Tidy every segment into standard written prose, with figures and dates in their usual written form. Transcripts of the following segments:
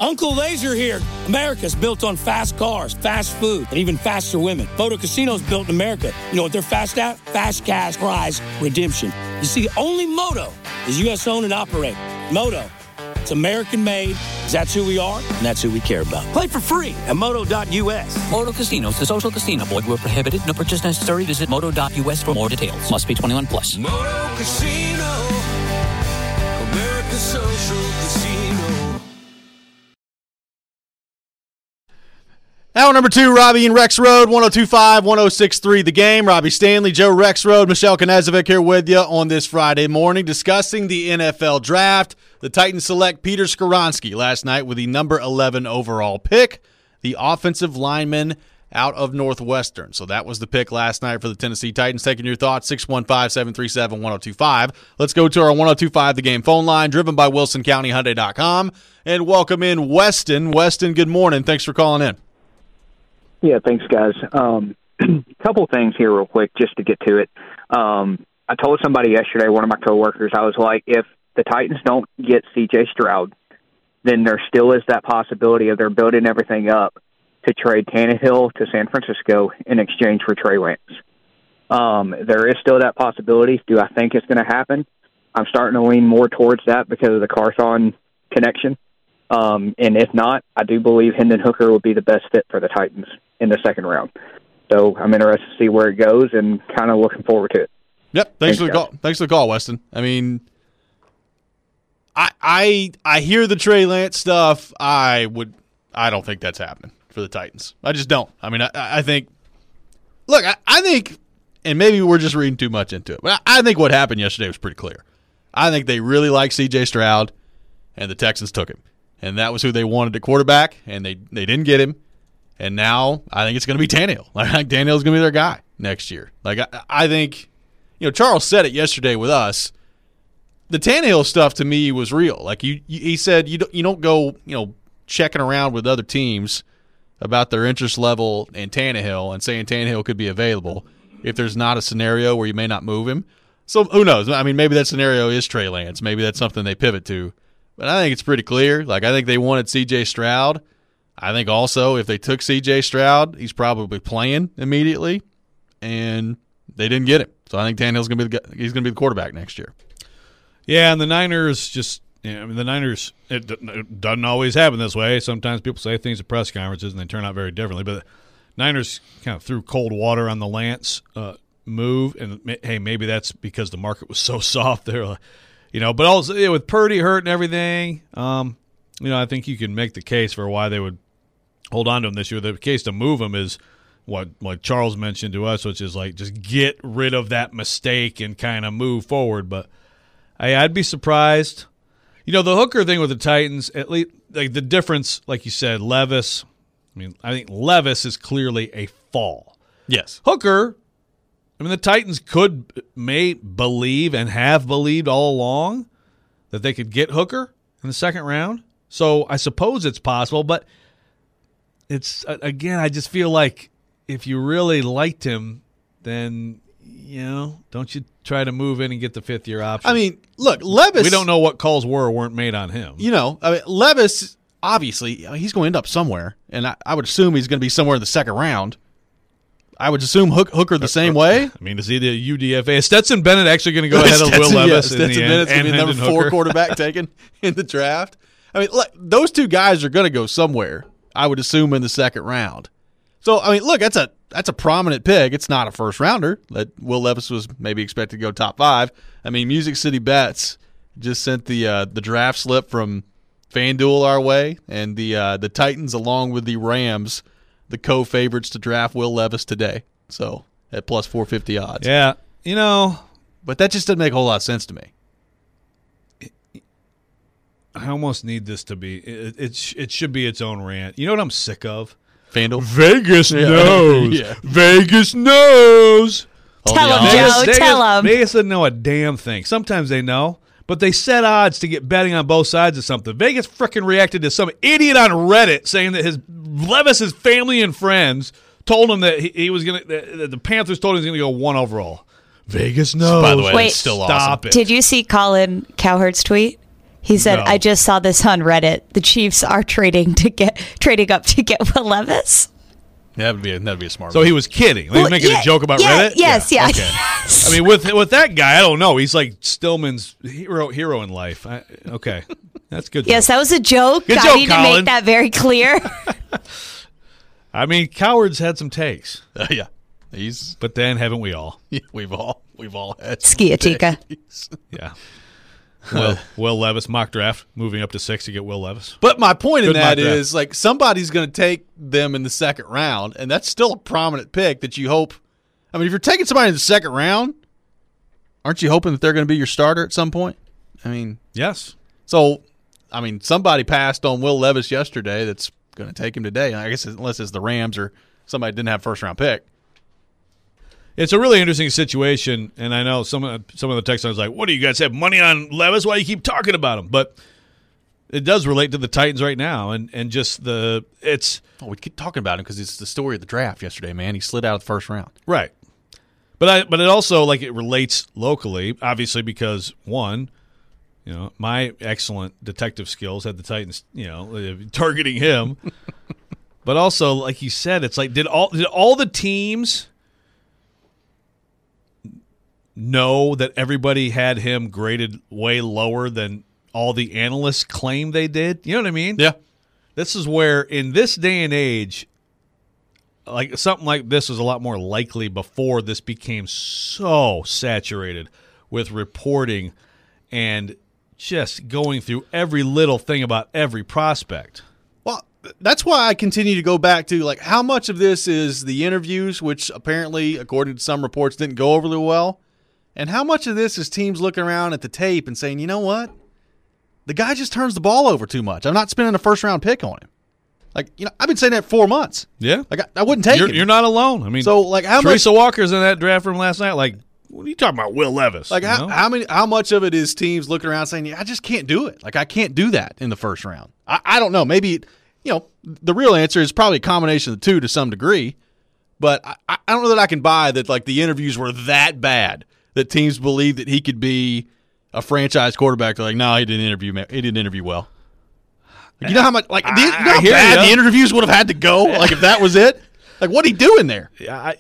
Uncle Laser here. America's built on fast cars, fast food, and even faster women. Moto Casino's built in America. You know what they're fast at? Fast cash prize redemption. You see, only Moto is U.S. owned and operated. Moto, it's American made, 'cause that's who we are, and that's who we care about. Play for free at moto.us. Moto Casinos, the social casino. Void where prohibited. No purchase necessary. Visit moto.us for more details. Must be 21 plus. Moto Casino, America's social casino. Hour number 2, Robbie and Rex Road, 102.5, 106.3 The Game. Robbie Stanley, Joe Rex Road, Michelle Knezovic here with you on this Friday morning discussing the NFL Draft. The Titans select Peter Skoronski last night with the number 11 overall pick, the offensive lineman out of Northwestern. So that was the pick last night for the Tennessee Titans. Taking your thoughts, 615-737-1025. Let's go to our 102.5 The Game phone line, driven by WilsonCountyHyundai.com, and welcome in Weston. Weston, good morning. Thanks for calling in. Yeah, thanks, guys. Couple things here real quick just to get to it. I told somebody yesterday, one of my coworkers, I was like, if the Titans don't get C.J. Stroud, then there still is that possibility of they're building everything up to trade Tannehill to San Francisco in exchange for Trey Lance. There is still that possibility. Do I think it's going to happen? I'm starting to lean more towards that because of the Carthon connection. And if not, I do believe Hendon Hooker would be the best fit for the Titans in the second round. So I'm interested to see where it goes and kind of looking forward to it. Yep. Thanks for the call. Thanks for the call, Weston. I mean, I hear the Trey Lance stuff. I don't think that's happening for the Titans. I just don't. I mean, I think, look, I think, and maybe we're just reading too much into it, but I think what happened yesterday was pretty clear. I think they really like C.J. Stroud, and the Texans took him. And that was who they wanted at quarterback, and they didn't get him. And now I think it's going to be Tannehill. I think Tannehill's going to be their guy next year. Like I think, Charles said it yesterday with us. The Tannehill stuff to me was real. Like he said, you don't go checking around with other teams about their interest level in Tannehill and saying Tannehill could be available if there's not a scenario where you may not move him. So who knows? I mean, maybe that scenario is Trey Lance. Maybe that's something they pivot to. But I think it's pretty clear. Like, I think they wanted C.J. Stroud. I think also if they took C.J. Stroud, he's probably playing immediately, and they didn't get him. So I think Tannehill's going to be he's going to be the quarterback next year. Yeah, and the Niners the Niners, it doesn't always happen this way. Sometimes people say things at press conferences and they turn out very differently. But the Niners kind of threw cold water on the Lance move, and hey, maybe that's because the market was so soft there. But also with Purdy hurt and everything, I think you can make the case for why they would hold on to him this year. The case to move him is what Charles mentioned to us, which is like just get rid of that mistake and kind of move forward. But I'd be surprised. The Hooker thing with the Titans, at least like the difference, like you said, Levis. I think Levis is clearly a fall. Yes. Hooker, the Titans may believe and have believed all along that they could get Hooker in the second round. So I suppose it's possible, but it's, again, I just feel like if you really liked him, then, don't you try to move in and get the fifth-year option? I mean, look, Levis. We don't know what calls were or weren't made on him. Levis, obviously, he's going to end up somewhere, and I would assume he's going to be somewhere in the second round. I would assume Hooker the same way. Is he the UDFA? Is Stetson Bennett actually going to go ahead of Will Levis? Stetson Bennett's going to be number 4 quarterback taken in the draft. Those two guys are going to go somewhere, I would assume, in the second round. So, look, that's a prominent pick. It's not a first-rounder. Will Levis was maybe expected to go top 5. Music City Bets just sent the draft slip from FanDuel our way, and the Titans, along with the Rams, the co-favorites to draft Will Levis today. So at plus 450 odds. Yeah, but that just doesn't make a whole lot of sense to me. I almost need this to be. It should be its own rant. You know what I'm sick of? FanDuel. Vegas knows. Yeah. Vegas knows. Tell them, Joe. Tell them. Vegas doesn't know a damn thing. Sometimes they know, but they set odds to get betting on both sides of something. Vegas frickin' reacted to some idiot on Reddit saying that Levis's family and friends told him that he was gonna. The Panthers told him he was gonna go 1 overall. Vegas knows. By the way, Wait, it's still stop awesome. it. Did you see Colin Cowherd's tweet? He said, No. I just saw this on Reddit. The Chiefs are trading up to get Will Levis. That'd be a smart. So he was kidding. He was making a joke about Reddit? Yes, yeah. Okay. I mean, with that guy, I don't know. He's like Stillman's hero in life. Okay. That's good. Yes, that was a joke. Good I joke, need to Colin. make that very clear. I mean, Coward's had some takes, yeah. but then haven't we all? We've all had Skiatika. Yeah. Will Levis, mock draft, moving up to 6 to get Will Levis. But my point in Good mock that draft. is, like, somebody's going to take them in the second round, and that's still a prominent pick that you hope. I mean, if you're taking somebody in the second round, aren't you hoping that they're going to be your starter at some point? I mean, Yes. so, I mean, somebody passed on Will Levis yesterday that's going to take him today. I guess unless it's the Rams or somebody didn't have a first-round pick. It's a really interesting situation, and I know some of the text was like, what do you guys have money on Levis? Why do you keep talking about him? But it does relate to the Titans right now, and just it's Oh, we keep talking about him because it's the story of the draft yesterday, man. He slid out of the first round. right. But it also, like, it relates locally, obviously, because one, my excellent detective skills had the Titans, targeting him. But also, like you said, it's like, did all the teams know that everybody had him graded way lower than all the analysts claim they did? You know what I mean? Yeah. This is where, in this day and age, like, something like this was a lot more likely before this became so saturated with reporting and just going through every little thing about every prospect. Well, that's why I continue to go back to, like, how much of this is the interviews, which apparently, according to some reports, didn't go overly well, and how much of this is teams looking around at the tape and saying, you know what? The guy just turns the ball over too much. I'm not spending a first-round pick on him. Like, I've been saying that 4 months. Yeah. Like, I wouldn't take him. You're not alone. I mean, So, like, how much? Teresa Walker's in that draft room last night. Like, what are you talking about, Will Levis? Like, you know? how much of it is teams looking around saying, yeah, I just can't do it. Like, I can't do that in the first round. I don't know. Maybe, the real answer is probably a combination of the two to some degree. But I don't know that I can buy that, like, the interviews were that bad that teams believe that he could be a franchise quarterback. They're like, no, he didn't interview well. Like, you know how much, like, you know how hear bad ya. the interviews would have had to go? Like, if that was it? Like, what'd he do in there? Yeah,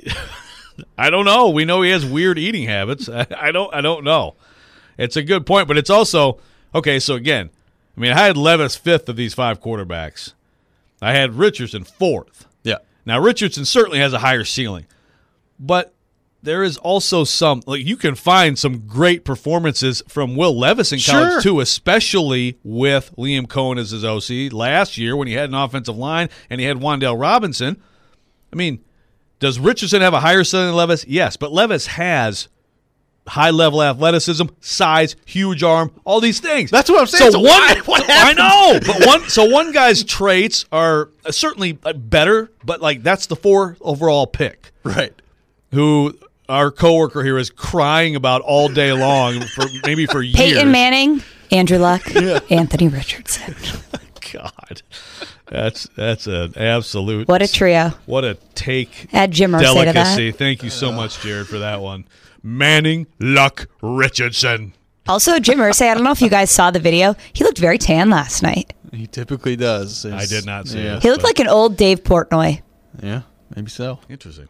I don't know. We know he has weird eating habits. I don't know. It's a good point, but it's also okay. So again, I mean, I had Levis 5th of these 5 quarterbacks. I had Richardson 4th. Yeah. Now Richardson certainly has a higher ceiling, but there is also some, like, you can find some great performances from Will Levis in college Sure. too, especially with Liam Cohen as his OC last year when he had an offensive line and he had Wan'Dale Robinson. I mean, does Richardson have a higher ceiling than Levis? Yes, but Levis has high-level athleticism, size, huge arm, all these things. That's what I'm saying. So what I know, but one guy's traits are certainly better, but, like, that's the 4th overall pick. Right. Who our coworker here is crying about all day long for years. Peyton Manning, Andrew Luck, Anthony Richardson. God, that's an absolute. What a trio. What a take. Add Jimmer say to Delicacy. that. Thank you so much, Jared, for that one. Manning, Luck, Richardson. Also, Jim Irsay, I don't know if you guys saw the video. He looked very tan last night. He typically does. I did not see it. He looked like an old Dave Portnoy. Yeah, maybe so. Interesting.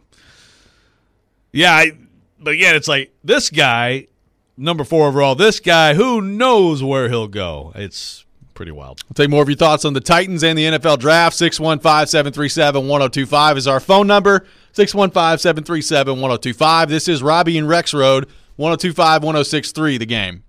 Yeah, but again, it's like this guy, number 4 overall, this guy, who knows where he'll go? It's pretty wild. We'll take more of your thoughts on the Titans and the NFL draft. 615-737-1025 is our phone number. 615-737-1025. This is Robbie and Rex Road, 1025-1063, The Game.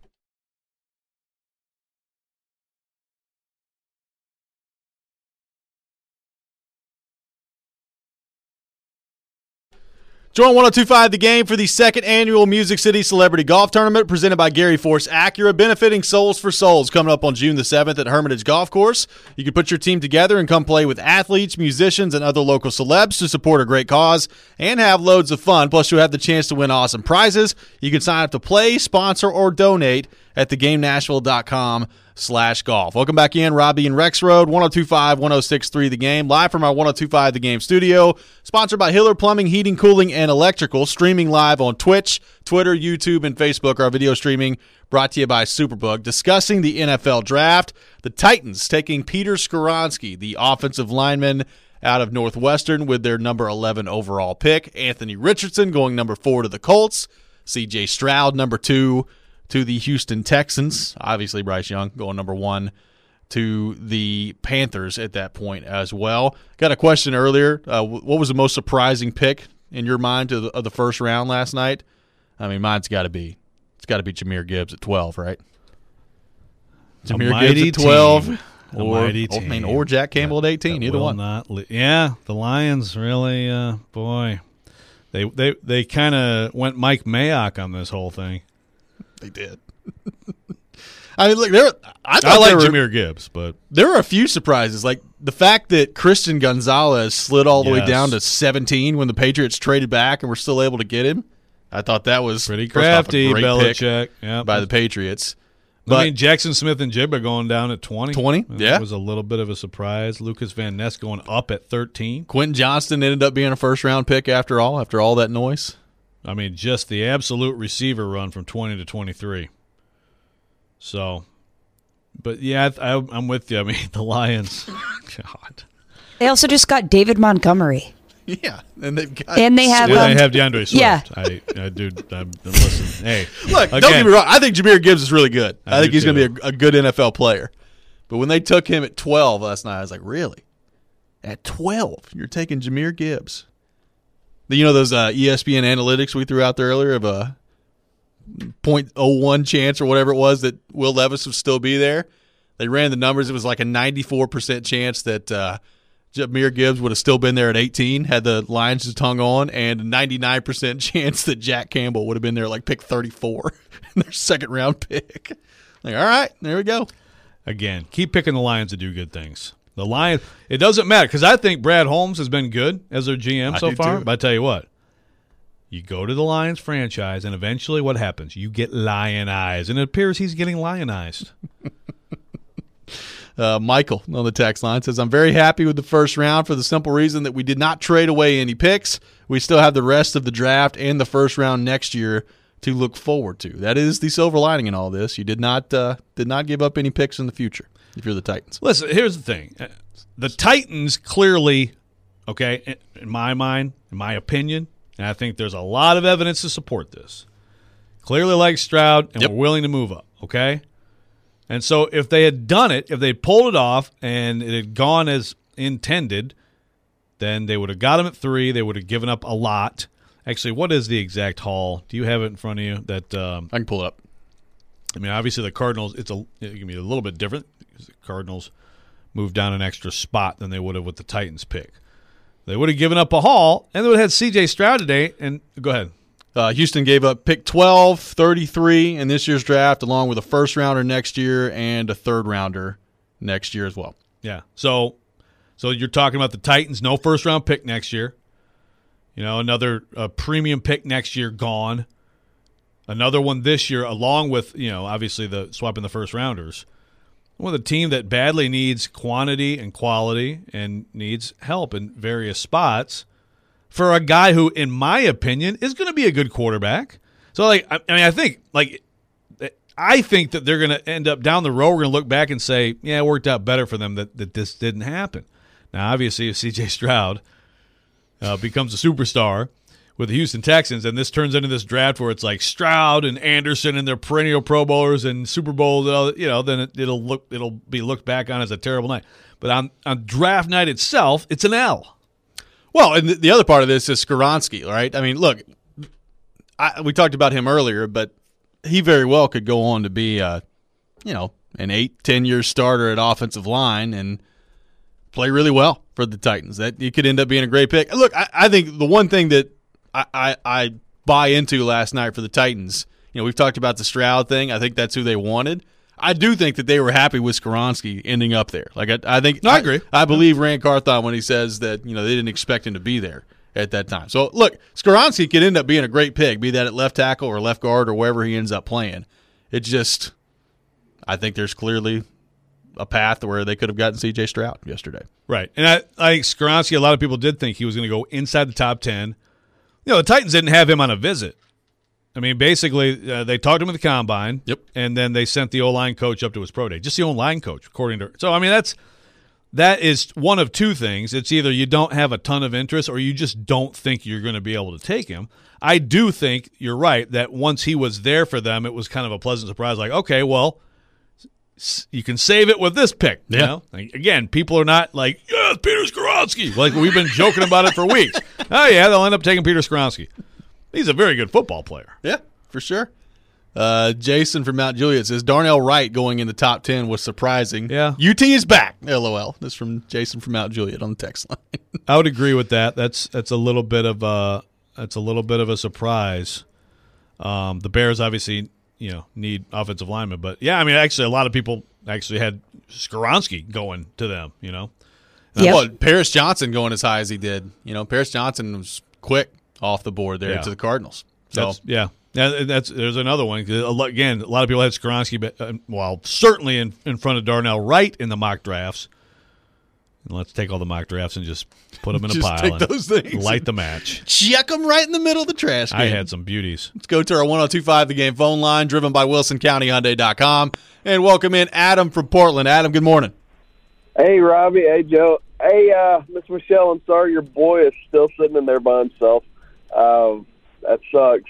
Join 1025 The Game for the 2nd annual Music City Celebrity Golf Tournament presented by Gary Force Acura, benefiting Souls for Souls, coming up on June the 7th at Hermitage Golf Course. You can put your team together and come play with athletes, musicians, and other local celebs to support a great cause and have loads of fun. Plus, you'll have the chance to win awesome prizes. You can sign up to play, sponsor, or donate at thegamenashville.com golf. Welcome back in, Robbie and Rex Road, 102.5, 106.3 The Game, live from our 102.5 The Game studio, sponsored by Hiller Plumbing, Heating, Cooling, and Electrical, streaming live on Twitch, Twitter, YouTube, and Facebook. Our video streaming brought to you by Superbook. Discussing the NFL Draft, the Titans taking Peter Skoronski, the offensive lineman out of Northwestern, with their number 11 overall pick. Anthony Richardson going number 4 to the Colts. C.J. Stroud, number 2 to the Houston Texans. Obviously, Bryce Young going number 1 to the Panthers at that point as well. Got a question earlier. What was the most surprising pick in your mind of the first round last night? I mean, mine's got to be Jahmyr Gibbs at 12, right? Jahmyr Gibbs at 12, or Jack Campbell at 18. Either one. The Lions really, boy, they kind of went Mike Mayock on this whole thing. They did. I mean, look, I like Jahmyr Gibbs, but there were a few surprises, like the fact that Christian Gonzalez slid all the way down to 17 when the Patriots traded back and were still able to get him. I thought that was pretty crafty, a great Belichick, pick by the Patriots. But, I mean, Jackson Smith and Jibba going down at 20. 20, yeah. That was a little bit of a surprise. Lucas Van Ness going up at 13. Quentin Johnston ended up being a first-round pick after all that noise. I mean, just the absolute receiver run from 20 to 23. So, but yeah, I'm with you. I mean, the Lions, God. They also just got David Montgomery. Yeah, and they have DeAndre Swift. Yeah, listen. Hey, look, don't get me wrong. I think Jahmyr Gibbs is really good. I think he's going to be a good NFL player. But when they took him at 12 last night, I was like, really? At 12, you're taking Jahmyr Gibbs? You know those ESPN analytics we threw out there earlier of a 0.01 chance or whatever it was that Will Levis would still be there? They ran the numbers. It was like a 94% chance that Jahmyr Gibbs would have still been there at 18 had the Lions just hung on, and a 99% chance that Jack Campbell would have been there like pick 34 in their second-round pick. Like, all right, there we go. Again, keep picking the Lions to do good things. The Lions, it doesn't matter, because I think Brad Holmes has been good as their GM so far. Too. But I tell you what, you go to the Lions franchise, and eventually what happens? You get lionized, and it appears he's getting lionized. Michael on the text line says, I'm very happy with the first round for the simple reason that we did not trade away any picks. We still have the rest of the draft and the first round next year to look forward to. That is the silver lining in all this. You did not give up any picks in the future if you're the Titans. Listen, here's the thing. The Titans clearly, okay, in my mind, in my opinion, and I think there's a lot of evidence to support this, clearly like Stroud and were willing to move up, okay? And so if they had done it, if they pulled it off and it had gone as intended, then they would have got him at 3. They would have given up a lot. Actually, what is the exact haul? Do you have it in front of you? That I can pull it up. I mean, obviously the Cardinals, it can be a little bit different because the Cardinals moved down an extra spot than they would have with the Titans pick. They would have given up a haul, and they would have had C.J. Stroud today. And go ahead. Houston gave up pick 12, 33 in this year's draft, along with a first-rounder next year and a third-rounder next year as well. Yeah. So you're talking about the Titans, no first-round pick next year. You know, another premium pick next year gone. Another one this year, along with, obviously the swapping the first-rounders. With a team that badly needs quantity and quality and needs help in various spots. For a guy who, in my opinion, is going to be a good quarterback. So, I think that they're going to end up down the road. We're going to look back and say, yeah, it worked out better for them that this didn't happen. Now, obviously, if C.J. Stroud becomes a superstar with the Houston Texans, and this turns into this draft where it's like Stroud and Anderson and their perennial Pro Bowlers and Super Bowl, then it'll be looked back on as a terrible night. But on draft night itself, it's an L. Well, and the other part of this is Skoronski, right? I mean, look, we talked about him earlier, but he very well could go on to be, an 8-10-year starter at offensive line and play really well for the Titans. That he could end up being a great pick. Look, I think the one thing that I buy into last night for the Titans, we've talked about the Stroud thing. I think that's who they wanted. I do think that they were happy with Skoronski ending up there. Like I think I agree. I believe Rand Carthon when he says that they didn't expect him to be there at that time. So look, Skoronski could end up being a great pick, be that at left tackle or left guard or wherever he ends up playing. It just I think there's clearly a path where they could have gotten C.J. Stroud yesterday. Right. And I think Skoronski, a lot of people did think he was going to go inside the top 10. The Titans didn't have him on a visit. I mean, basically, they talked to him at the combine. Yep. And then they sent the O-line coach up to his pro day. Just the O-line coach, according to – so, I mean, that is one of two things. It's either you don't have a ton of interest or you just don't think you're going to be able to take him. I do think you're right that once he was there for them, it was kind of a pleasant surprise. Like, okay, well, you can save it with this pick. You know? Like, again, people are not like, yeah, Peter Skoronski. Like, we've been joking about it for weeks. Oh, yeah, they'll end up taking Peter Skoronski. He's a very good football player. Yeah, for sure. Jason from Mount Juliet says Darnell Wright going in the top 10 was surprising. Yeah. UT is back. LOL. This is from Jason from Mount Juliet on the text line. I would agree with that. That's a little bit of a surprise. The Bears obviously, need offensive linemen, but yeah, I mean, actually, a lot of people actually had Skoronski going to them. Yep. Well, Paris Johnson going as high as he did. Paris Johnson was quick off the board there to the Cardinals. So there's another one. Again, a lot of people had Skoronski, certainly in front of Darnell Wright in the mock drafts. And let's take all the mock drafts and just put them in a pile. Take those things. Light the match. Chuck them right in the middle of the trash can. I had some beauties. Let's go to our 1025 The Game phone line, driven by WilsonCountyHyundai.com, and welcome in Adam from Portland. Adam, good morning. Hey, Robbie. Hey, Joe. Hey, Miss Michelle, I'm sorry your boy is still sitting in there by himself. That sucks.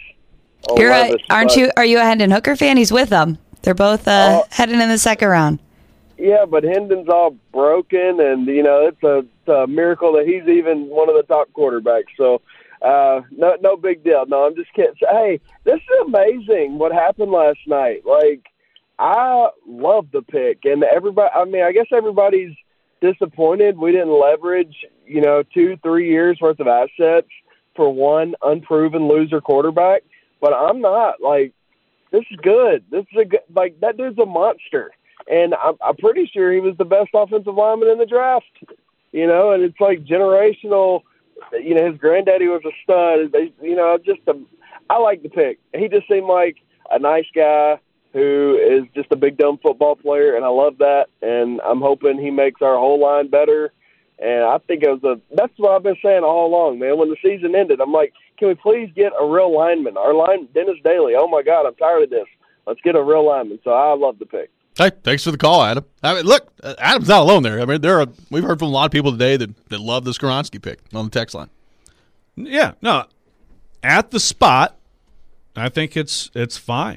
Are you a Hendon Hooker fan? He's with them. They're both heading in the second round. Yeah, but Hendon's all broken, and it's a miracle that he's even one of the top quarterbacks. So, no big deal. No, I'm just kidding. Hey, this is amazing what happened last night. Like, I love the pick, and everybody. I mean, I guess everybody's disappointed we didn't leverage 2-3 years worth of assets for one unproven loser quarterback. But I'm not. Like, this is good. This is that dude's a monster. And I'm pretty sure he was the best offensive lineman in the draft, and it's like generational. His granddaddy was a stud. I like the pick. He just seemed like a nice guy who is just a big, dumb football player, and I love that. And I'm hoping he makes our whole line better. And I think that's what I've been saying all along, man. When the season ended, I'm like, can we please get a real lineman? Dennis Daly, oh, my God, I'm tired of this. Let's get a real lineman. So I love the pick. Hey, thanks for the call, Adam. I mean, look, Adam's not alone there. I mean, we've heard from a lot of people today that love the Skoronski pick on the text line. Yeah, no, at the spot, I think it's fine.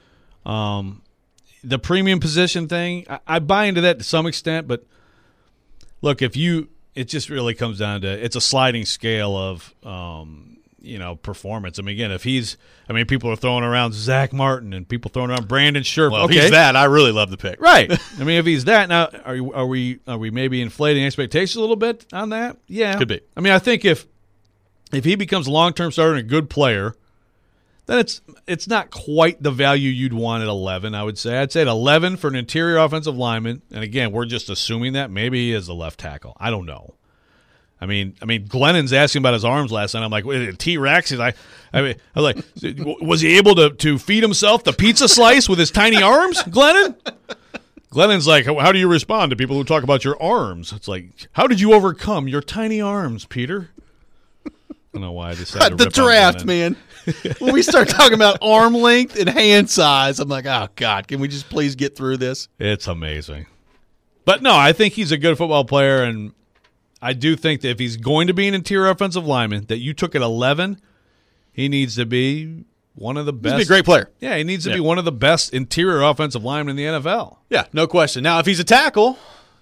The premium position thing, I buy into that to some extent, but look, it just really comes down to it's a sliding scale of performance. I mean, again, people are throwing around Zach Martin and people throwing around Brandon Scherf. Well, if he's that, I really love the pick. Right. I mean, if he's that, now are we maybe inflating expectations a little bit on that? Yeah. Could be. I mean, I think if he becomes a long-term starter and a good player, then it's not quite the value you'd want at 11, I would say. I'd say at 11 for an interior offensive lineman, and again, we're just assuming that maybe he is a left tackle. I don't know. I mean, Glennon's asking about his arms last night. I'm like, T-Rex? I was like, was he able to feed himself the pizza slice with his tiny arms, Glennon? Glennon's like, how do you respond to people who talk about your arms? It's like, how did you overcome your tiny arms, Peter? I don't know why I decided to the draft, man. When we start talking about arm length and hand size, I'm like, oh, God, can we just please get through this? It's amazing. But, no, I think he's a good football player, and I do think that if he's going to be an interior offensive lineman that you took at 11, he needs to be one of the best. He's a great player. Yeah, he needs to be one of the best interior offensive linemen in the NFL. Yeah, no question. Now, if he's a tackle,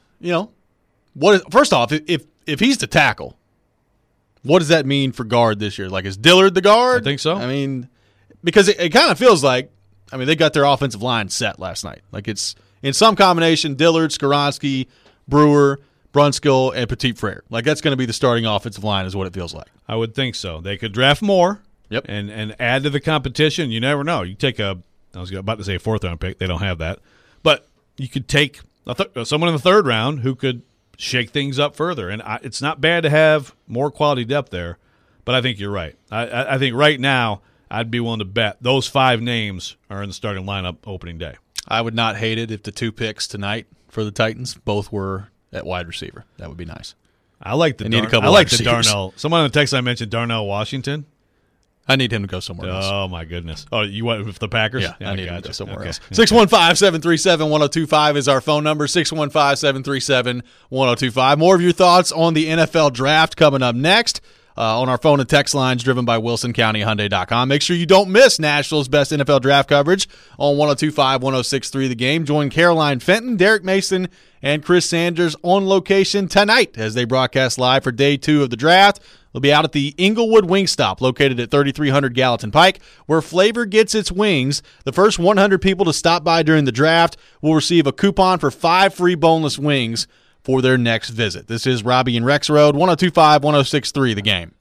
first off, if he's the tackle, what does that mean for guard this year? Like, is Dillard the guard? I think so. I mean, because it kind of feels like, they got their offensive line set last night. Like, it's in some combination, Dillard, Skoronski, Brewer, Brunskill, and Petit Frere. Like, that's going to be the starting offensive line is what it feels like. I would think so. They could draft more Yep. and add to the competition. You never know. You take I was about to say a fourth-round pick. They don't have that. But you could take someone in the third round who could shake things up further. And it's not bad to have more quality depth there, but I think you're right. I think right now I'd be willing to bet those 5 names are in the starting lineup opening day. I would not hate it if the 2 picks tonight for the Titans both were at wide receiver. That would be nice. I like the Darnell. Someone on the text line mentioned Darnell Washington. I need him to go somewhere else. Oh, my goodness. Oh, you went with the Packers? Yeah, I need him to go somewhere else. 615-737-1025 is our phone number, 615-737-1025. More of your thoughts on the NFL draft coming up next on our phone and text lines driven by WilsonCountyHyundai.com. Make sure you don't miss Nashville's best NFL draft coverage on 102.5, 106.3 The Game. Join Caroline Fenton, Derek Mason, and Chris Sanders on location tonight as they broadcast live for day 2 of the draft. They'll be out at the Inglewood Wingstop, located at 3300 Gallatin Pike, where flavor gets its wings. The first 100 people to stop by during the draft will receive a coupon for 5 free boneless wings for their next visit. This is Robbie and Rex Road, 102.5, 106.3 The Game.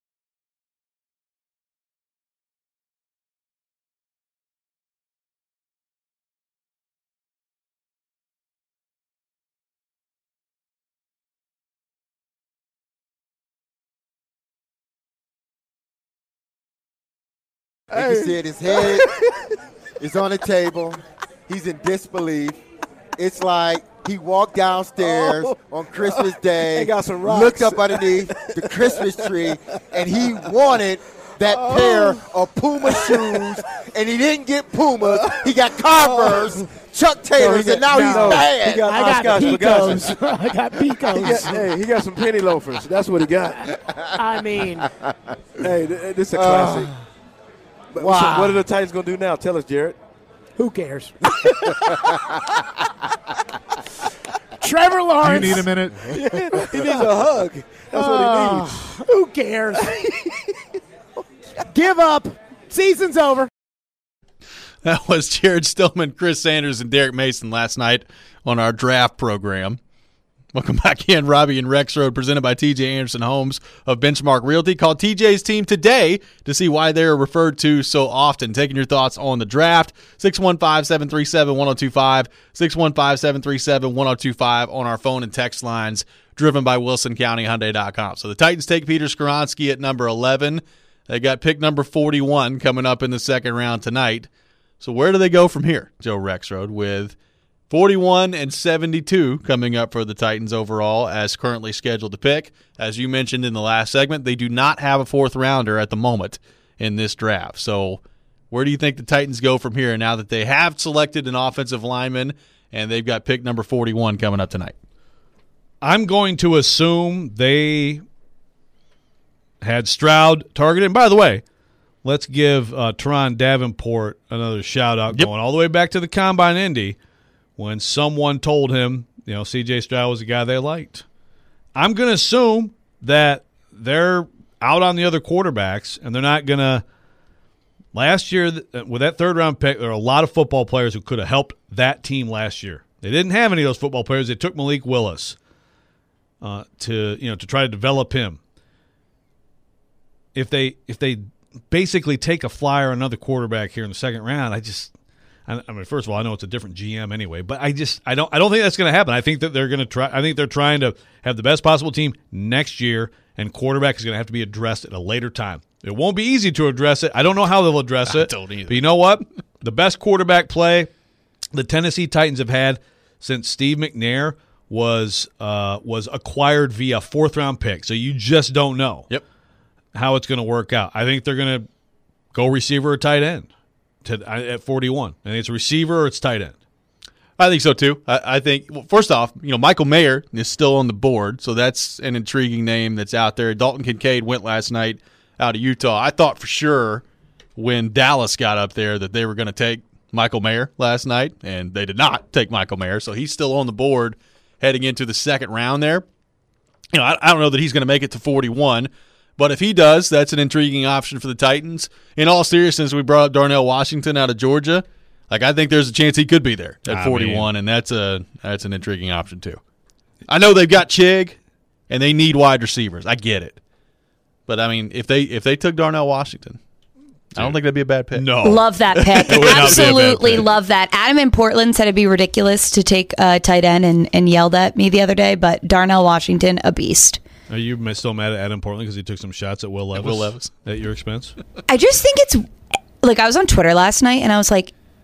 Like you said, his head is on the table. He's in disbelief. It's like he walked downstairs on Christmas Day, got some rocks. Looked up underneath the Christmas tree, and he wanted that pair of Puma shoes, and he didn't get Pumas. He got Converse, Chuck Taylors, and now he's mad. I got Picos. I got Picos. He got some penny loafers. That's what he got. I mean, hey, this is a classic. Wow. So what are the Titans going to do now? Tell us, Jared. Who cares? Trevor Lawrence. Do you need a minute? He needs a hug. That's what he needs. Who cares? Give up. Season's over. That was Jared Stillman, Chris Sanders, and Derek Mason last night on our draft program. Welcome back in, Robbie and Rex Road, presented by TJ Anderson Homes of Benchmark Realty. Call TJ's team today to see why they're referred to so often. Taking your thoughts on the draft, 615-737-1025, 615-737-1025 on our phone and text lines, driven by WilsonCountyHyundai.com. So the Titans take Peter Skoronski at number 11. They got pick number 41 coming up in the second round tonight. So where do they go from here, Joe Rexrode, with 41 and 72 coming up for the Titans overall as currently scheduled to pick? As you mentioned in the last segment, they do not have a 4th rounder at the moment in this draft. So where do you think the Titans go from here now that they have selected an offensive lineman and they've got pick number 41 coming up tonight? I'm going to assume they had Stroud targeted. And by the way, let's give Teron Davenport another shout-out going all the way back to the Combine Indy, when someone told him, C.J. Stroud was the guy they liked. I'm going to assume that they're out on the other quarterbacks, and they're not going to – last year, with that 3rd-round pick, there are a lot of football players who could have helped that team last year. They didn't have any of those football players. They took Malik Willis to try to develop him. If they basically take a flyer on another quarterback here in the second round, I mean, first of all, I know it's a different GM anyway, but I don't think that's going to happen. I think that they're going to try. I think they're trying to have the best possible team next year, and quarterback is going to have to be addressed at a later time. It won't be easy to address it. I don't know how they'll address it. Don't either. But you know what? The best quarterback play the Tennessee Titans have had since Steve McNair was acquired via 4th-round pick. So you just don't know how it's going to work out. I think they're going to go receiver or tight end at 41. I think it's a receiver or it's tight end. I think so, too. I think, well, first off, Michael Mayer is still on the board, so that's an intriguing name that's out there. Dalton Kincaid went last night out of Utah. I thought for sure when Dallas got up there that they were going to take Michael Mayer last night, and they did not take Michael Mayer, so he's still on the board heading into the second round there. I don't know that he's going to make it to 41, but if he does, that's an intriguing option for the Titans. In all seriousness, we brought up Darnell Washington out of Georgia. I think there's a chance he could be there at 41, and that's an intriguing option too. I know they've got Chig, and they need wide receivers. I get it, but I mean, if they took Darnell Washington, I don't think that'd be a bad pick. No, love that pick. Absolutely love that. Adam in Portland said it'd be ridiculous to take a tight end and yelled at me the other day, but Darnell Washington, a beast. Are you still mad at Adam Portland because he took some shots at Will Levis? Will Levis at your expense? I just think it's I was on Twitter last night and I was like,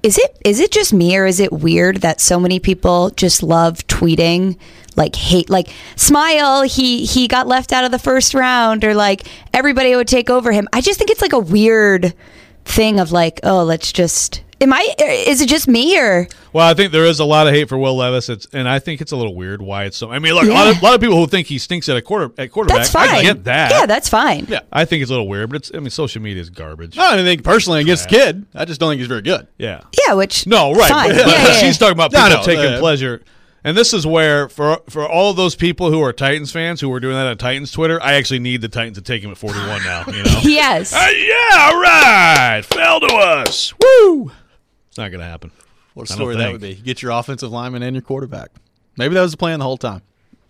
Is it just me, or is it weird that so many people just love tweeting like hate, like Smile, he got left out of the first round, or like everybody would take over him? I just think it's like a weird thing of like, oh, let's just. Is it just me, or? Well, I think there is a lot of hate for Will Levis, and I think it's a little weird why it's so. I mean, look, a lot of people who think he stinks at quarterback. That's fine. I get that. Yeah, that's fine. Yeah, I think it's a little weird, but social media is garbage. I don't think personally against the kid. I just don't think he's very good. Yeah. Yeah, which no, right. Fine. But she's talking about people taking pleasure. And this is where, for all those people who are Titans fans who are doing that on Titans Twitter, I actually need the Titans to take him at 41 now. You know? Yes. Yeah, all right. Fell to us. Woo. It's not going to happen. What a story that would be. Get your offensive lineman and your quarterback. Maybe that was the plan the whole time.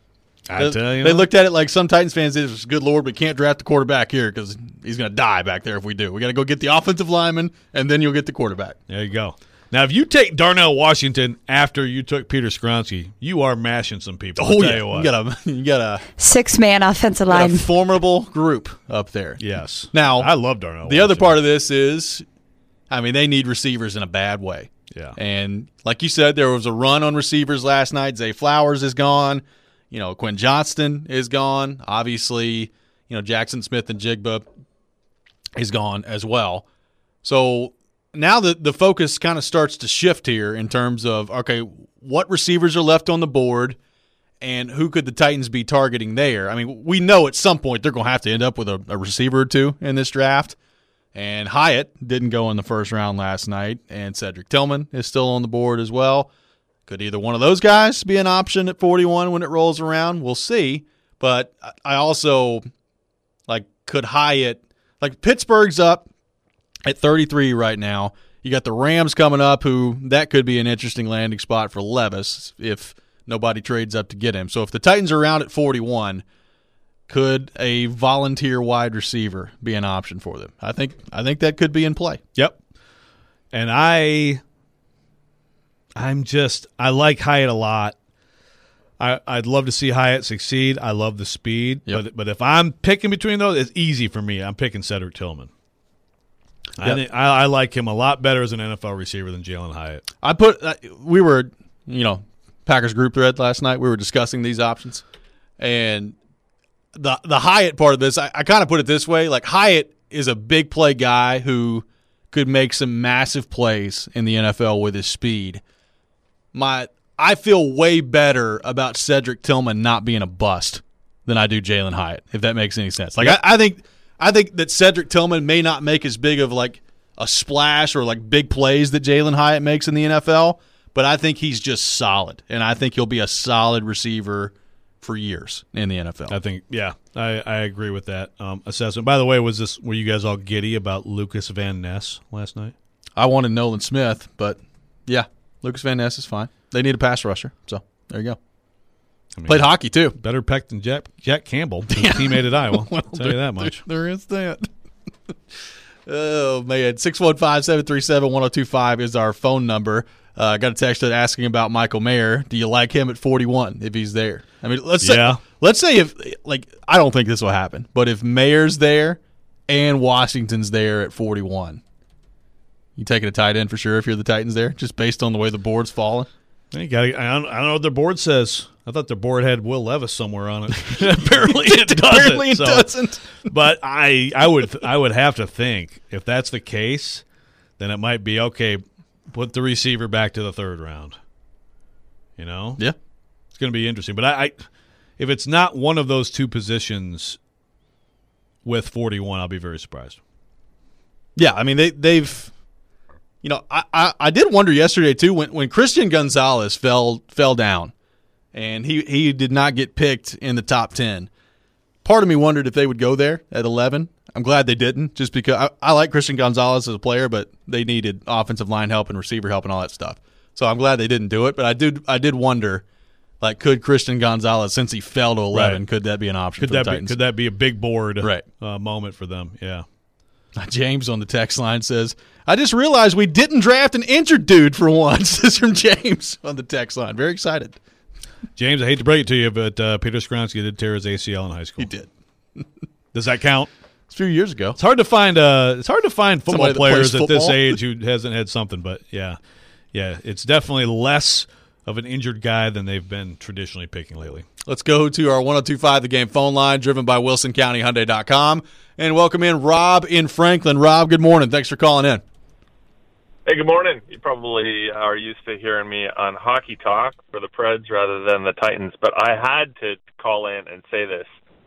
I tell you. They looked at it like some Titans fans did. Good Lord, we can't draft the quarterback here because he's going to die back there if we do. We got to go get the offensive lineman, and then you'll get the quarterback. There you go. Now, if you take Darnell Washington after you took Peter Skoronski, you are mashing some people. Oh, yeah. You got a 6-man offensive line. A formidable group up there. Yes. Now, I love Darnell The other part of this is, I mean, they need receivers in a bad way. Yeah. And like you said, there was a run on receivers last night. Zay Flowers is gone. Quinn Johnston is gone. Obviously, Jackson Smith and Jigba is gone as well. So now the focus kind of starts to shift here in terms of, okay, what receivers are left on the board and who could the Titans be targeting there? I mean, we know at some point they're going to have to end up with a receiver or two in this draft. And Hyatt didn't go in the first round last night, and Cedric Tillman is still on the board as well. Could either one of those guys be an option at 41 when it rolls around? We'll see. But I also, could Hyatt – Pittsburgh's up at 33 right now. You got the Rams coming up, who that could be an interesting landing spot for Levis if nobody trades up to get him. So if the Titans are around at 41 – could a volunteer wide receiver be an option for them? I think that could be in play. Yep. And I like Hyatt a lot. I'd love to see Hyatt succeed. I love the speed. Yep. But if I'm picking between those, it's easy for me. I'm picking Cedric Tillman. Yep. I like him a lot better as an NFL receiver than Jalen Hyatt. We were, Packers group thread last night. We were discussing these options. And the Hyatt part of this, I kind of put it this way: Hyatt is a big play guy who could make some massive plays in the NFL with his speed. I feel way better about Cedric Tillman not being a bust than I do Jalen Hyatt, if that makes any sense. I think that Cedric Tillman may not make as big of a splash or big plays that Jalen Hyatt makes in the NFL, but I think he's just solid, and I think he'll be a solid receiver for years in the NFL. I think, yeah, I agree with that assessment. By the way, were you guys all giddy about Lucas Van Ness last night? I wanted Nolan Smith, but yeah, Lucas Van Ness is fine. They need a pass rusher, so there you go. Played hockey too. Better peck than Jack Campbell, his teammate at Iowa. I'll tell you that much. There is that. Oh man, 615-737-1025 is our phone number. I got a text asking about Michael Mayer. Do you like him at 41 if he's there? I mean, let's say if I don't think this will happen, but if Mayer's there and Washington's there at 41, you taking a tight end for sure if you're the Titans there, just based on the way the board's falling? I don't know what their board says. I thought their board had Will Levis somewhere on it. Apparently it doesn't. But I would have to think if that's the case, then it might be okay. Put the receiver back to the third round. Yeah, it's going to be interesting. But if it's not one of those two positions with 41, I'll be very surprised. Yeah, I mean they've. I did wonder yesterday too when Christian Gonzalez fell down, and he did not get picked in the top 10. Part of me wondered if they would go there at 11. I'm glad they didn't, just because I like Christian Gonzalez as a player, but they needed offensive line help and receiver help and all that stuff. So I'm glad they didn't do it. But I did wonder, could Christian Gonzalez, since he fell to 11, could that be an option for the Titans? Could that be a big board moment for them? Yeah. James on the text line says, I just realized we didn't draft an injured dude for once. This is from James on the text line. Very excited. James, I hate to break it to you, but Peter Skoronski did tear his ACL in high school. He did. Does that count? It's a few years ago. It's hard to find football players at this football. age who hasn't had something. But yeah, it's definitely less of an injured guy than they've been traditionally picking lately. Let's go to our 102.5 The Game phone line, driven by WilsonCountyHyundai.com, and welcome in Rob in Franklin. Rob, good morning. Thanks for calling in. Hey, good morning. You probably are used to hearing me on Hockey Talk for the Preds rather than the Titans, but I had to call in and say this.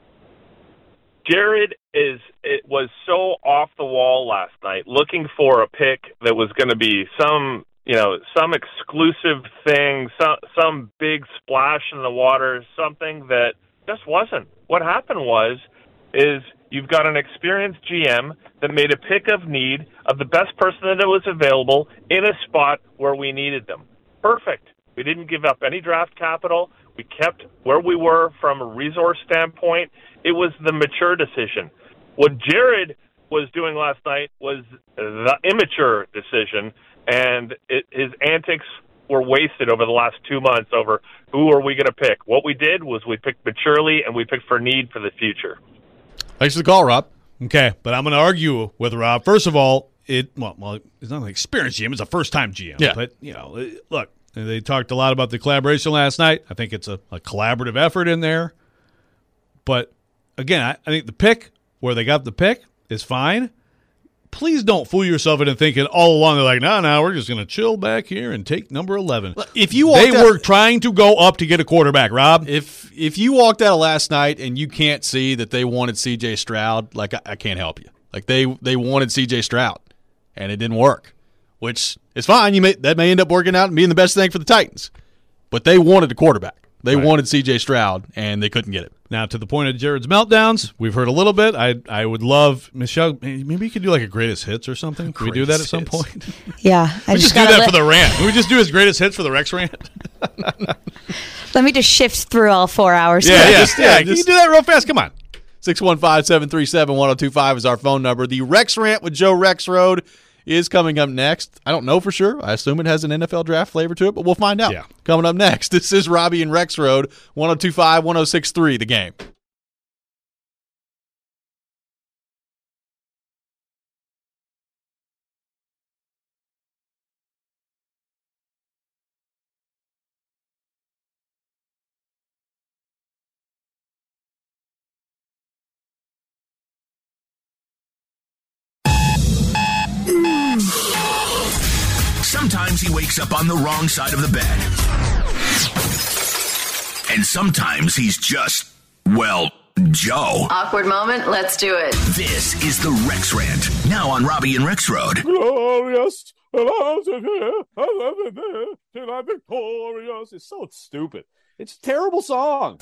Jared was so off the wall last night, looking for a pick that was going to be some exclusive thing, some big splash in the water, something that just wasn't. What happened is you've got an experienced GM that made a pick of need of the best person that was available in a spot where we needed them. Perfect. We didn't give up any draft capital. We kept where we were from a resource standpoint. It was the mature decision. What Jared was doing last night was the immature decision, and his antics were wasted over the last 2 months over who are we going to pick. What we did was we picked maturely, and we picked for need for the future. Thanks for the call, Rob. Okay, but I'm going to argue with Rob. First of all, it's not an experienced GM; it's a first-time GM. Yeah. But look, they talked a lot about the collaboration last night. I think it's a collaborative effort in there. But again, I think the pick where they got the pick is fine. Please don't fool yourself into thinking all along they're like, no, we're just going to chill back here and take number 11. If you were trying to go up to get a quarterback, Rob. If you walked out of last night and you can't see that they wanted C.J. Stroud, like I can't help you. Like they wanted C.J. Stroud, and it didn't work, which is fine. That may end up working out and being the best thing for the Titans, but they wanted a quarterback. They wanted C.J. Stroud, and they couldn't get it. Now, to the point of Jared's meltdowns, we've heard a little bit. I would love, Michelle, maybe you could do like a greatest hits or something. Can we do that at some point? Yeah. We just do that for the rant. Can we just do his greatest hits for the Rex rant? Let me just shift through all 4 hours. Yeah. Can you do that real fast? Come on. 615-737-1025 is our phone number. The Rex rant with Joe Rexrode is coming up next. I don't know for sure. I assume it has an NFL draft flavor to it, but we'll find out. Yeah. Coming up next, this is Robbie and Rexrode, 102.5, 106.3, The Game. Sometimes he wakes up on the wrong side of the bed. And sometimes he's just, Joe. Awkward moment, let's do it. This is the Rex Rant, now on Robbie and Rexrode. Glorious, till I'm victorious. It's so stupid. It's a terrible song.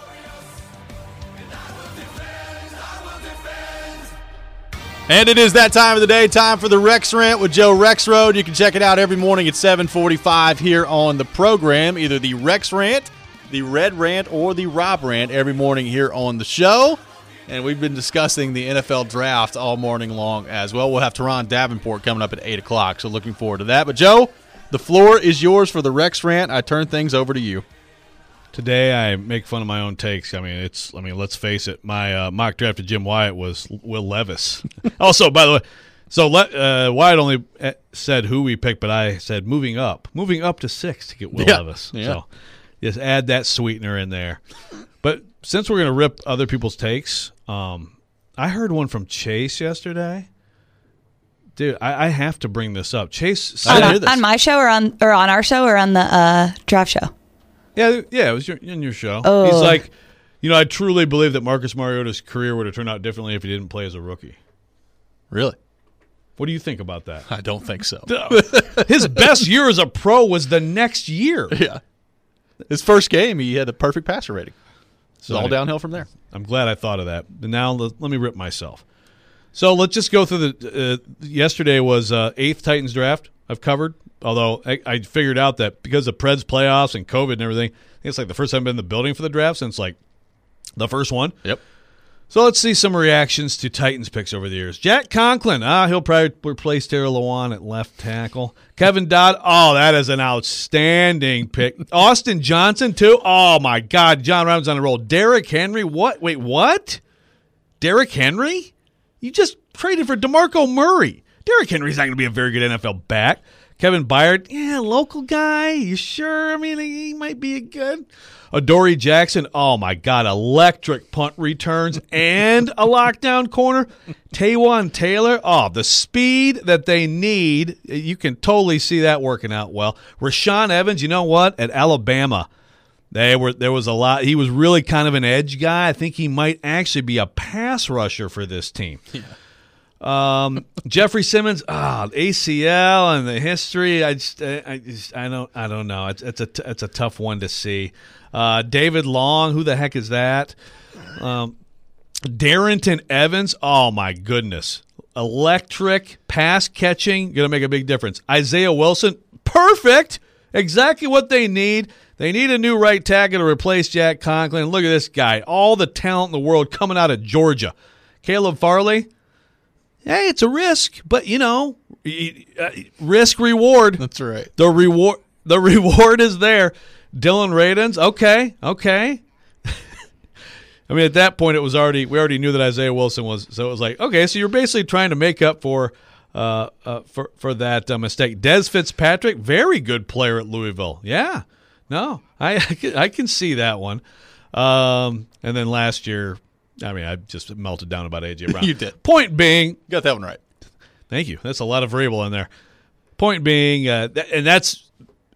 And it is that time of the day, time for the Rex Rant with Joe Rexrode. You can check it out every morning at 7:45 here on the program, either the Rex Rant, the Red Rant, or the Rob Rant every morning here on the show. And we've been discussing the NFL draft all morning long as well. We'll have Teron Davenport coming up at 8 o'clock, so looking forward to that. But, Joe, the floor is yours for the Rex Rant. I turn things over to you. Today I make fun of my own takes. Let's face it. My mock draft of Jim Wyatt was Will Levis. Also, by the way, so Wyatt only said who we picked, but I said moving up to 6 to get Will Levis. Yeah. So just add that sweetener in there. But since we're going to rip other people's takes, I heard one from Chase yesterday. Dude, I have to bring this up. Chase said, on my show or on our show or on the draft show? Yeah, it was in your show. Oh. He's like, I truly believe that Marcus Mariota's career would have turned out differently if he didn't play as a rookie. Really? What do you think about that? I don't think so. His best year as a pro was the next year. Yeah. His first game, he had a perfect passer rating. It's all downhill from there. I'm glad I thought of that. But now let me rip myself. So let's just go through the yesterday was 8th Titans draft I've covered. Although I figured out that because of Preds playoffs and COVID and everything, I think it's like the first time I've been in the building for the draft since like the first one. Yep. So let's see some reactions to Titans picks over the years. Jack Conklin, he'll probably replace Darryl Lewan at left tackle. Kevin Dodd, that is an outstanding pick. Austin Johnson too. Oh my God, John Round's on a roll. Derrick Henry, what? Wait, what? Derrick Henry? You just traded for DeMarco Murray. Derrick Henry's not going to be a very good NFL back. Kevin Byard, local guy. You sure? I mean, he might be a good. Adoree Jackson, oh my God, electric punt returns and a lockdown corner. Taywan Taylor, the speed that they need, you can totally see that working out well. Rashaan Evans, you know what? At Alabama, there was a lot. He was really kind of an edge guy. I think he might actually be a pass rusher for this team. Yeah. Jeffrey Simmons, ACL and the history. I don't know. It's a tough one to see. David Long, who the heck is that? Darrington Evans, oh my goodness, electric pass catching, gonna make a big difference. Isaiah Wilson, perfect, exactly what they need. They need a new right tackle to replace Jack Conklin. Look at this guy, all the talent in the world coming out of Georgia. Caleb Farley. Hey, it's a risk, but risk reward. That's right. The reward is there. Dylan Radins, okay. I mean, at that point, we already knew that Isaiah Wilson was. So it was like, okay, so you're basically trying to make up for that mistake. Dez Fitzpatrick, very good player at Louisville. Yeah, no, I can see that one. And then last year. I mean, I just melted down about A.J. Brown. You did. Point being. Got that one right. Thank you. That's a lot of variable in there. Point being, and that's,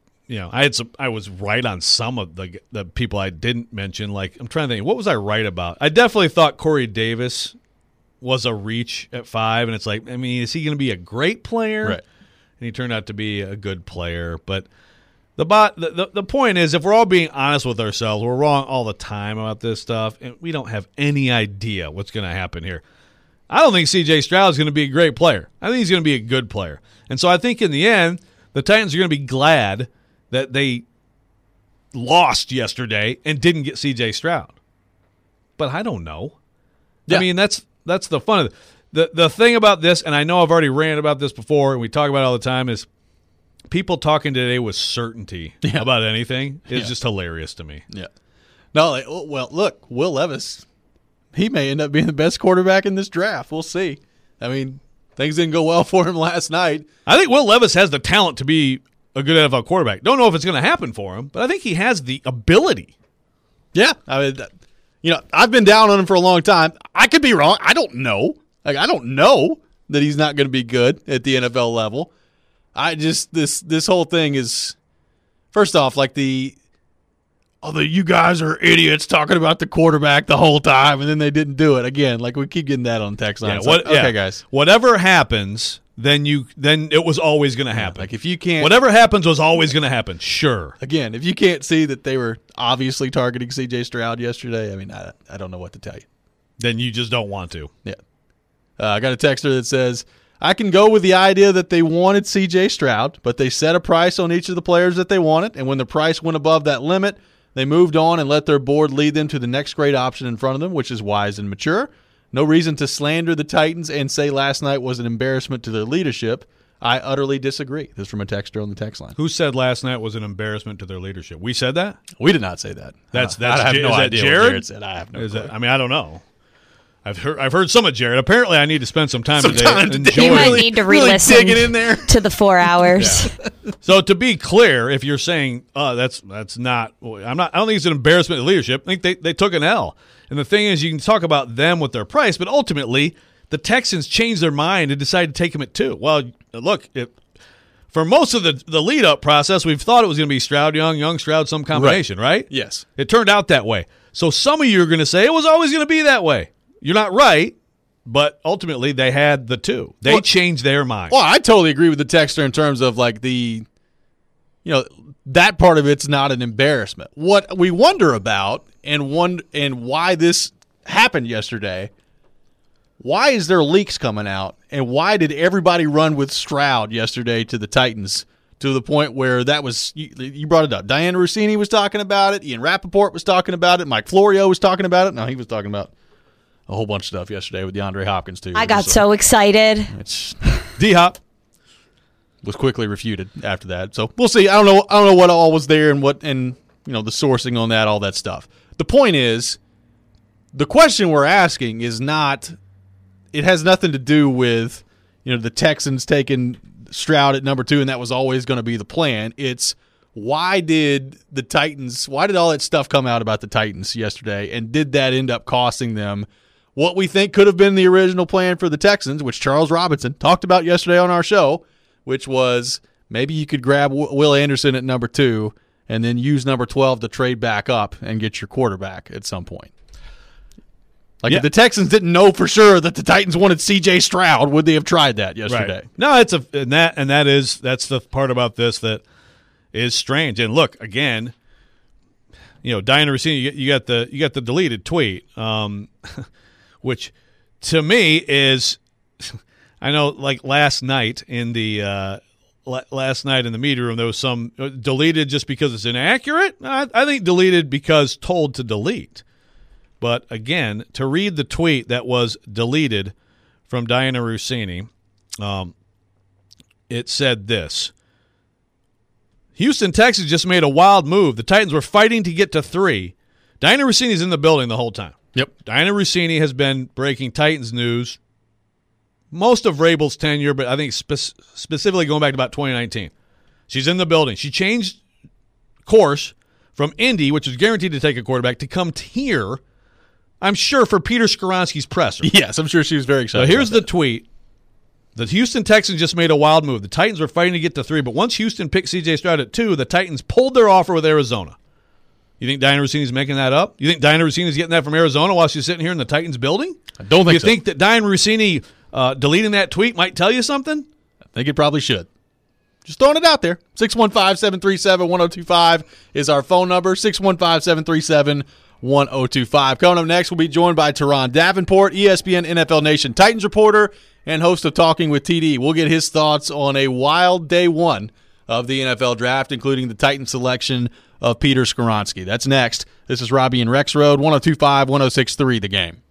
I was right on some of the people I didn't mention. Like, I'm trying to think, what was I right about? I definitely thought Corey Davis was a reach at 5, and it's like, I mean, is he going to be a great player? Right. And he turned out to be a good player, but the point is, if we're all being honest with ourselves, we're wrong all the time about this stuff, and we don't have any idea what's going to happen here. I don't think C.J. Stroud is going to be a great player. I think he's going to be a good player. And so I think in the end, the Titans are going to be glad that they lost yesterday and didn't get C.J. Stroud. But I don't know. Yeah. I mean, that's the fun of it. The thing about this, and I know I've already ranted about this before, and we talk about it all the time, is people talking today with certainty about anything is just hilarious to me. Yeah. No, well, look, Will Levis, he may end up being the best quarterback in this draft. We'll see. I mean, things didn't go well for him last night. I think Will Levis has the talent to be a good NFL quarterback. Don't know if it's going to happen for him, but I think he has the ability. Yeah. I mean, I've been down on him for a long time. I could be wrong. I don't know. I don't know that he's not going to be good at the NFL level. This whole thing is, first off, like you guys are idiots talking about the quarterback the whole time, and then they didn't do it again. Like, we keep getting that on text line. Okay, guys, whatever happens, then it was always going to happen. Like, if you can't, whatever happens was always going to happen. Sure. Again, if you can't see that they were obviously targeting C.J. Stroud yesterday, I mean, I don't know what to tell you. Then you just don't want to. Yeah. I got a texter that says, I can go with the idea that they wanted C.J. Stroud, but they set a price on each of the players that they wanted, and when the price went above that limit, they moved on and let their board lead them to the next great option in front of them, which is wise and mature. No reason to slander the Titans and say last night was an embarrassment to their leadership. I utterly disagree. This is from a texter on the text line. Who said last night was an embarrassment to their leadership? We said that? We did not say that. I have no idea Jared? what Jared said. I have no clue. I mean, I don't know. I've heard some of Jared. Apparently, I need to spend some time today. You might need to re-listen really in there. to the 4 hours. Yeah. So to be clear, if you're saying that's not, I don't think it's an embarrassment to leadership. I think they took an L. And the thing is, you can talk about them with their price, but ultimately, the Texans changed their mind and decided to take him at 2. Well, look, for most of the lead-up process, we've thought it was going to be Stroud, Young Stroud, some combination, right? Yes. It turned out that way. So some of you are going to say it was always going to be that way. You're not right, but ultimately they had the 2. They changed their mind. Well, I totally agree with the texter in terms of like that part of it's not an embarrassment. What we wonder about and why this happened yesterday, why is there leaks coming out, and why did everybody run with Stroud yesterday to the Titans to the point where that was, you brought it up. Diana Rossini was talking about it. Ian Rappaport was talking about it. Mike Florio was talking about it. No, he was talking about a whole bunch of stuff yesterday with DeAndre Hopkins, too. I got so excited. D-Hop was quickly refuted after that. So we'll see. I don't know what all was there and the sourcing on that, all that stuff. The point is, the question we're asking is not it has nothing to do with the Texans taking Stroud at number 2, and that was always going to be the plan. It's why did all that stuff come out about the Titans yesterday, and did that end up costing them what we think could have been the original plan for the Texans, which Charles Robinson talked about yesterday on our show, which was maybe you could grab Will Anderson at number 2 and then use number 12 to trade back up and get your quarterback at some point. If the Texans didn't know for sure that the Titans wanted C.J. Stroud, would they have tried that yesterday? Right. No, that's the part about this that is strange. And look, again, Diana Rossini, you got the deleted tweet, which to me is, I know, like last night in the media room there was some deleted just because it's inaccurate. I think deleted because told to delete. But again, to read the tweet that was deleted from Diana Rossini, it said this: Houston, Texas just made a wild move. The Titans were fighting to get to 3. Diana Rossini's in the building the whole time. Yep. Diana Rossini has been breaking Titans news most of Rabel's tenure, but I think specifically going back to about 2019. She's in the building. She changed course from Indy, which was guaranteed to take a quarterback, to come here, I'm sure, for Peter Skoronski's presser. Yes, I'm sure she was very excited. So here's the tweet. The Houston Texans just made a wild move. The Titans were fighting to get to 3, but once Houston picked C.J. Stroud at 2, the Titans pulled their offer with Arizona. You think Diana Rossini's making that up? You think Diana Rossini's getting that from Arizona while she's sitting here in the Titans building? I don't think so. You think that Diana Rossini deleting that tweet might tell you something? I think it probably should. Just throwing it out there. 615-737-1025 is our phone number, 615-737-1025. Coming up next, we'll be joined by Teron Davenport, ESPN NFL Nation Titans reporter and host of Talking with TD. We'll get his thoughts on a wild day 1 of the NFL draft, including the Titans selection of Peter Skoronski. That's next. This is Robbie and Rex Road, 102.5, 106.3 The Game.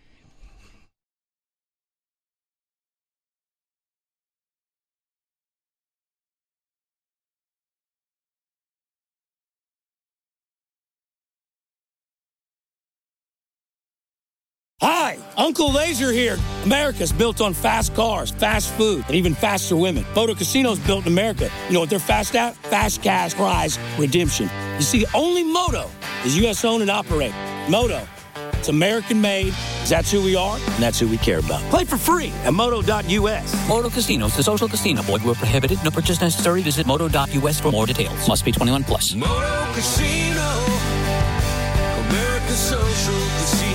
Hi, Uncle Laser here. America's built on fast cars, fast food, and even faster women. Photo Casino's built in America. You know what they're fast at? Fast cash prize redemption. You see, only Moto is U.S. owned and operated. Moto, it's American made, because that's who we are, and that's who we care about. Play for free at Moto.us. Moto Casinos, the social casino. Void where prohibited. No purchase necessary. Visit Moto.us for more details. Must be 21 plus. Moto Casino, America's social casino.